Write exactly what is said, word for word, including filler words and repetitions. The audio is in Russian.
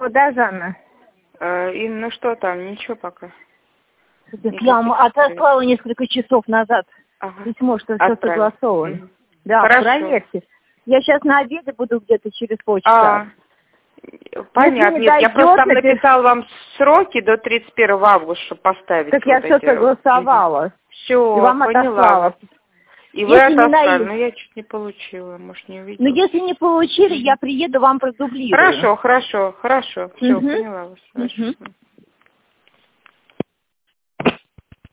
Да, Жанна. Э, и ну что там, ничего пока. Я вам отослала несколько часов назад Ага. письмо, что все Отправил. согласовано. Мгм. Да, Хорошо. проверьте. Я сейчас на обеде буду где-то через полчаса. А, понятно. не Нет, я просто там дойдёт, написал вам сроки до тридцать первого августа, чтобы поставить. Так вот я все эти. согласовала. Все, И вам поняла отослала. вас. И вы Если не отослали, наи- но я чуть не получила, может, не увидела. Но если не получили, я приеду, вам продублирую. Хорошо, хорошо, хорошо. Все, Мгм. поняла вас. Хорошо. Мгм.